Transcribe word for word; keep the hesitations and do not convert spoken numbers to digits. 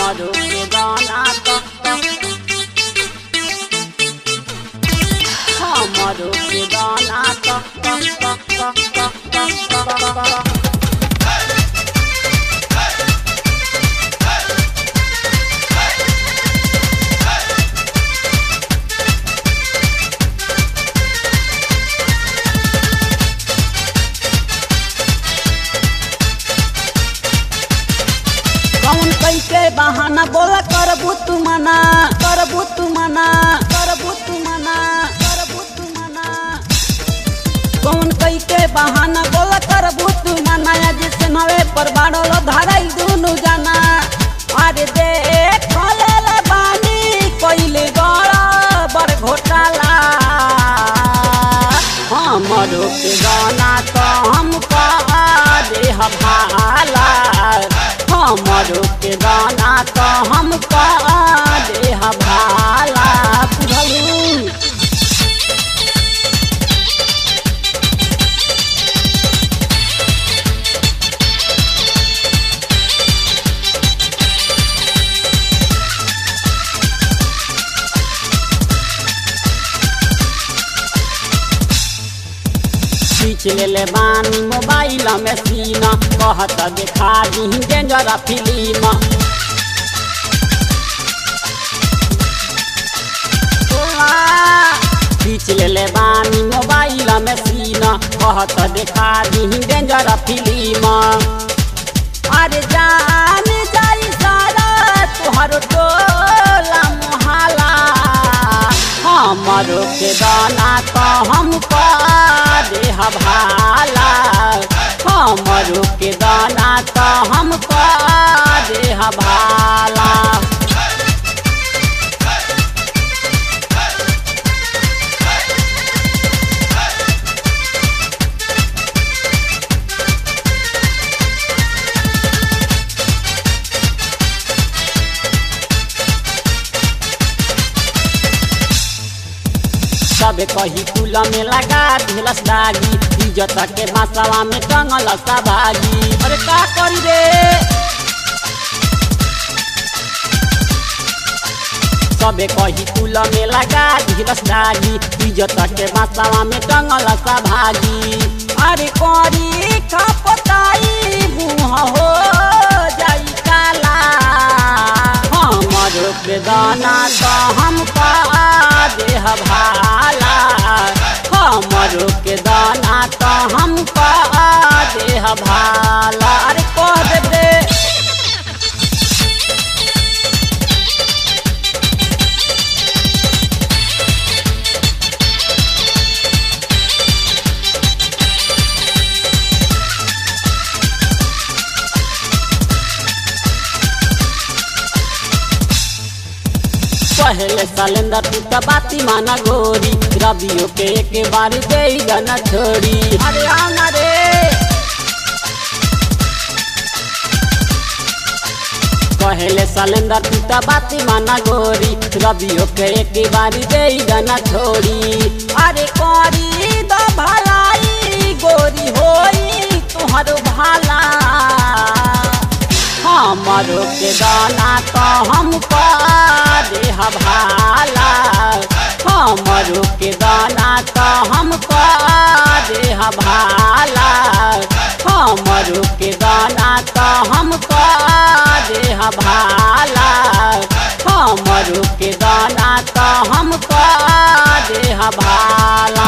हमरो के दाना तो हमरो के दाना तो कौन कैसे बहाना बोला करबू तू मना करबू तू मना करबू तू मना करबू तू मना कौन कैसे बहाना बोला करबू तू मना जिसे नवे पर बाड़ल धराई दुनु जाना अरे देख ले बानी कइले गड़ा बड़ घोटाला हमरो के गाना तो हम कहा दे भाला हमरो के दाना तो हम कहा दे भाला बुझलू खींच ले बानी मोबाइल में सीना कहत देखा दी डेंजर फिल्म खींच ले बानी मोबाइल में सीना कहत देखा दी डेंजर फिल्म अरे जान जाई सारा तुहर टोला मोहल्ला हमरो के दाना तो हम दे भाला हमरो के दाना तो हम दे भाला सब कही कुल में लगा ढेलस दागी इज्जत के मसाला में टंगल सा भागी अरे का करी रे सब कही कुल में लगा ढेलस दागी इज्जत के मसाला में टंगल सा भागी अरे करी का पताई मुँह हो जाई काला हमरो के दाना तो हम दे भाला हमरो के दाना तो हम दे भाला अरे कह दे रे पहले सलेंदर तू तो बाती माना गोरी रबियो के एक बार दे जाना छोड़ी अरे आना रे पहले सलेंदर तू तो बाती माना गोरी रबियो के एक बार दे जाना छोड़ी अरे करी दो भलाई गोरी होई तुहर भाला हमरो के दाना तो हम दे भाला हमरो के दाना तो हम दे भाला हमरो के दाना तो हम दे भाला हमरो के दाना तो हम दे भाला।